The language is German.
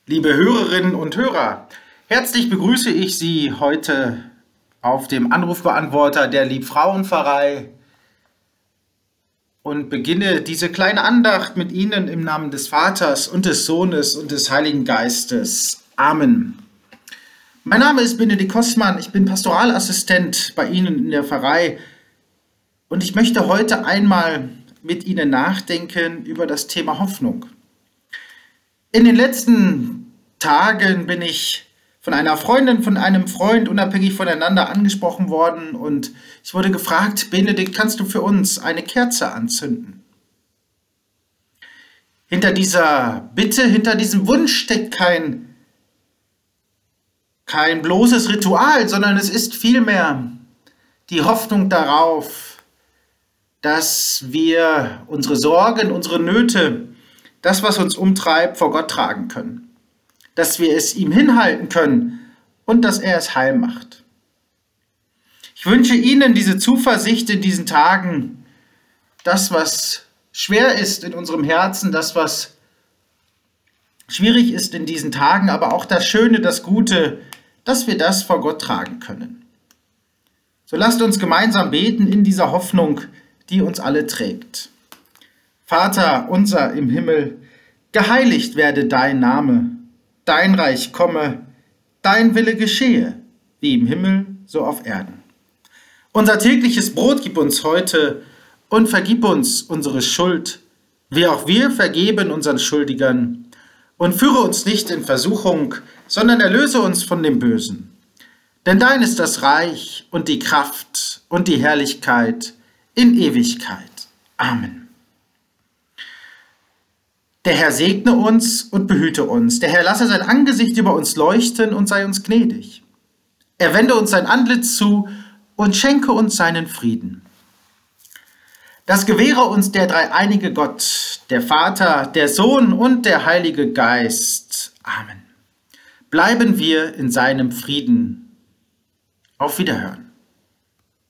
Liebe Hörerinnen und Hörer, herzlich begrüße ich Sie heute auf dem Anrufbeantworter der Liebfrauenpfarrei und beginne diese kleine Andacht mit Ihnen im Namen des Vaters und des Sohnes und des Heiligen Geistes. Amen. Mein Name ist Benedikt Kossmann, ich bin Pastoralassistent bei Ihnen in der Pfarrei und ich möchte heute einmal mit Ihnen nachdenken über das Thema Hoffnung. In den letzten Tagen bin ich von einer Freundin, von einem Freund unabhängig voneinander angesprochen worden und ich wurde gefragt, Benedikt, kannst du für uns eine Kerze anzünden? Hinter dieser Bitte, hinter diesem Wunsch steckt kein bloßes Ritual, sondern es ist vielmehr die Hoffnung darauf, dass wir unsere Sorgen, unsere Nöte, das, was uns umtreibt, vor Gott tragen können. Dass wir es ihm hinhalten können und dass er es heil macht. Ich wünsche Ihnen diese Zuversicht in diesen Tagen, das, was schwer ist in unserem Herzen, das, was schwierig ist in diesen Tagen, aber auch das Schöne, das Gute, dass wir das vor Gott tragen können. So lasst uns gemeinsam beten in dieser Hoffnung, die uns alle trägt. Vater unser im Himmel, geheiligt werde dein Name, dein Reich komme, dein Wille geschehe, wie im Himmel, so auf Erden. Unser tägliches Brot gib uns heute und vergib uns unsere Schuld, wie auch wir vergeben unseren Schuldigern. Und führe uns nicht in Versuchung, sondern erlöse uns von dem Bösen. Denn dein ist das Reich und die Kraft und die Herrlichkeit in Ewigkeit. Amen. Der Herr segne uns und behüte uns. Der Herr lasse sein Angesicht über uns leuchten und sei uns gnädig. Er wende uns sein Antlitz zu und schenke uns seinen Frieden. Das gewähre uns der dreieinige Gott, der Vater, der Sohn und der Heilige Geist. Amen. Bleiben wir in seinem Frieden. Auf Wiederhören.